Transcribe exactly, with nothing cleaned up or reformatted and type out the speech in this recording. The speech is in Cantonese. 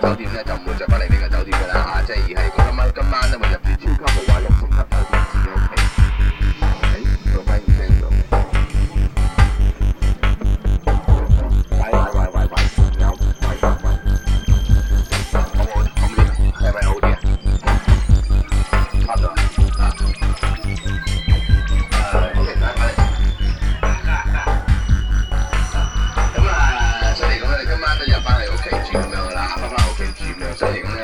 酒店咧就唔會着翻嚟呢個酒店㗎啦嚇，即係而係如果今晚今晚咧會入住超級豪華六星級酒店自己屋企。誒，個咪唔聲咗。喂喂喂喂喂，有喂喂喂，咁我咁點？係咪好啲啊？差唔多啊。誒，OK，拜拜。咁啊，所以嚟講咧，今晚都入翻嚟屋企住咁樣啦，翻翻屋企住咁樣，所以嚟講咧。